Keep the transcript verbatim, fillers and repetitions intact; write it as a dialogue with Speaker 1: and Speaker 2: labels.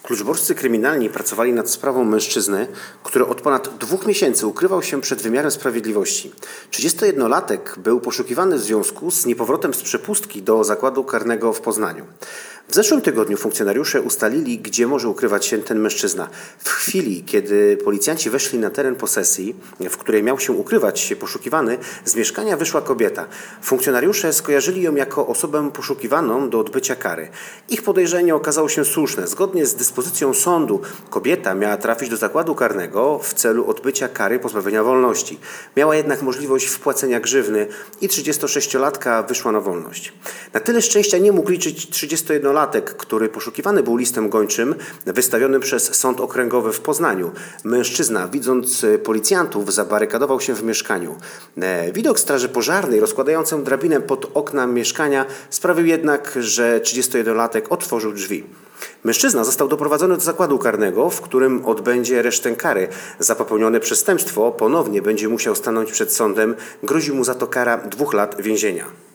Speaker 1: Kluczborscy kryminalni pracowali nad sprawą mężczyzny, który od ponad dwóch miesięcy ukrywał się przed wymiarem sprawiedliwości. trzydziestojednolatek był poszukiwany w związku z niepowrotem z przepustki do zakładu karnego w Poznaniu. W zeszłym tygodniu funkcjonariusze ustalili, gdzie może ukrywać się ten mężczyzna. W chwili, kiedy policjanci weszli na teren posesji, w której miał się ukrywać poszukiwany, z mieszkania wyszła kobieta. Funkcjonariusze skojarzyli ją jako osobę poszukiwaną do odbycia kary. Ich podejrzenie okazało się słuszne. Zgodnie z dyspozycją sądu kobieta miała trafić do zakładu karnego w celu odbycia kary pozbawienia wolności. Miała jednak możliwość wpłacenia grzywny i trzydziestosześciolatka wyszła na wolność. Na tyle szczęścia nie mógł liczyć trzydziestojednolatek, który poszukiwany był listem gończym wystawionym przez Sąd Okręgowy w Poznaniu. Mężczyzna, widząc policjantów, zabarykadował się w mieszkaniu. Widok straży pożarnej rozkładającą drabinę pod okna mieszkania sprawił jednak, że trzydziestojednolatek otworzył drzwi. Mężczyzna został doprowadzony do zakładu karnego, w którym odbędzie resztę kary. Za popełnione przestępstwo ponownie będzie musiał stanąć przed sądem. Grozi mu za to kara dwóch lat więzienia.